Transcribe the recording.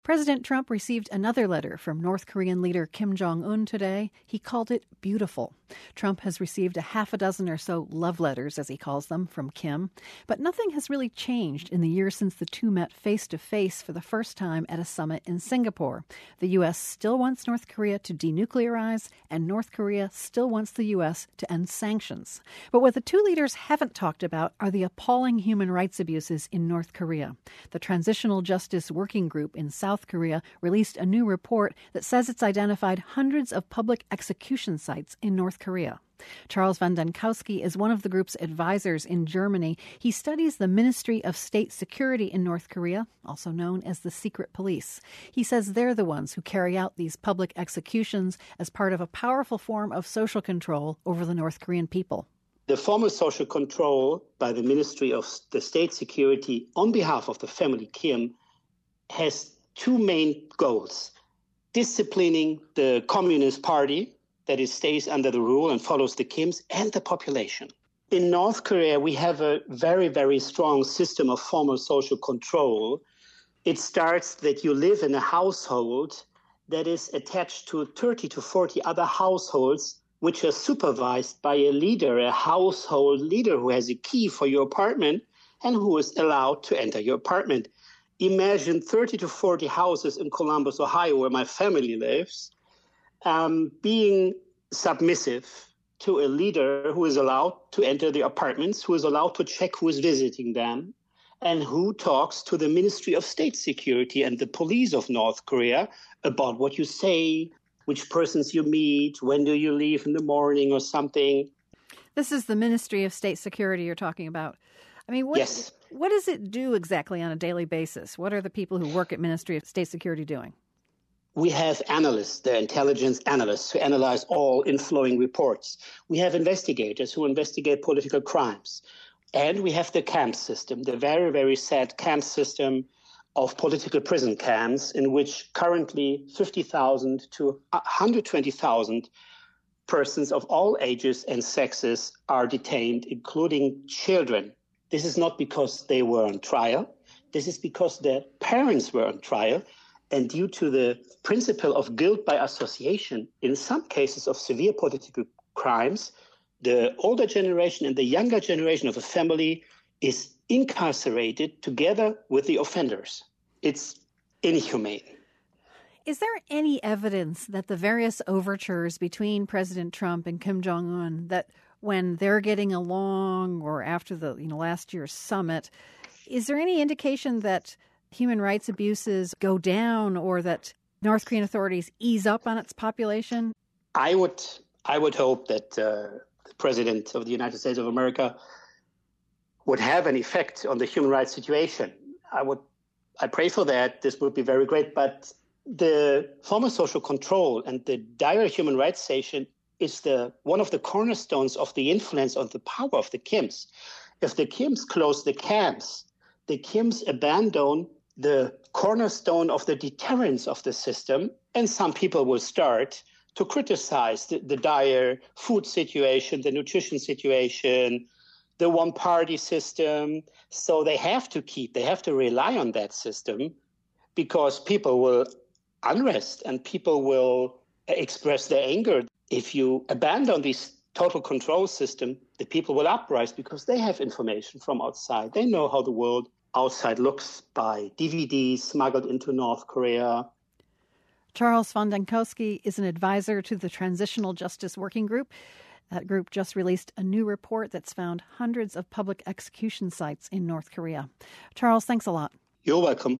President Trump received another letter from North Korean leader Kim Jong-un today. He called it beautiful. Trump has received a half a dozen or so love letters, as he calls them, from Kim. But nothing has really changed in the years since the two met face-to-face for the first time at a summit in Singapore. The U.S. still wants North Korea to denuclearize, and North Korea still wants the U.S. to end sanctions. But what the two leaders haven't talked about are the appalling human rights abuses in North Korea. The Transitional Justice Working Group in South Korea released a new report that says it's identified hundreds of public execution sites in North Korea. Charles von Denkowski is one of the group's advisors in Germany. He studies the Ministry of State Security in North Korea, also known as the Secret Police. He says they're the ones who carry out these public executions as part of a powerful form of social control over the North Korean people. The form of social control by the Ministry of the State Security on behalf of the family Kim has two main goals: disciplining the Communist Party, that it stays under the rule and follows the Kims, and the population. In North Korea, we have a very, very strong system of formal social control. It starts that you live in a household that is attached to 30 to 40 other households, which are supervised by a leader, a household leader who has a key for your apartment and who is allowed to enter your apartment. Imagine 30 to 40 houses in Columbus, Ohio, where my family lives, being submissive to a leader who is allowed to enter the apartments, who is allowed to check who is visiting them, and who talks to the Ministry of State Security and the police of North Korea about what you say, which persons you meet, when do you leave in the morning or something. This is the Ministry of State Security you're talking about. I mean, Yes. What does it do exactly on a daily basis? What are the people who work at Ministry of State Security doing? We have analysts, the intelligence analysts, who analyze all inflowing reports. We have investigators who investigate political crimes. And we have the camp system, the very, very sad camp system of political prison camps, in which currently 50,000 to 120,000 persons of all ages and sexes are detained, including children. This is not because they were on trial. This is because their parents were on trial. And due to the principle of guilt by association, in some cases of severe political crimes, the older generation and the younger generation of a family is incarcerated together with the offenders. It's inhumane. Is there any evidence that the various overtures between President Trump and Kim Jong-un, that when they're getting along or after the last year's summit, is there any indication that human rights abuses go down or that North Korean authorities ease up on its population? I would hope that the President of the United States of America would have an effect on the human rights situation. I pray for that. This would be very great. But the form of social control and the dire human rights situation is one of the cornerstones of the influence of the power of the Kims. If the Kims close the camps, the Kims abandon the cornerstone of the deterrence of the system, and some people will start to criticize the dire food situation, the nutrition situation, the one-party system. So they have to rely on that system, because people will unrest and people will express their anger. If you abandon this total control system, the people will uprise because they have information from outside. They know how the world outside looks by DVDs smuggled into North Korea. Charles von Denkowski is an advisor to the Transitional Justice Working Group. That group just released a new report that's found hundreds of public execution sites in North Korea. Charles, thanks a lot. You're welcome.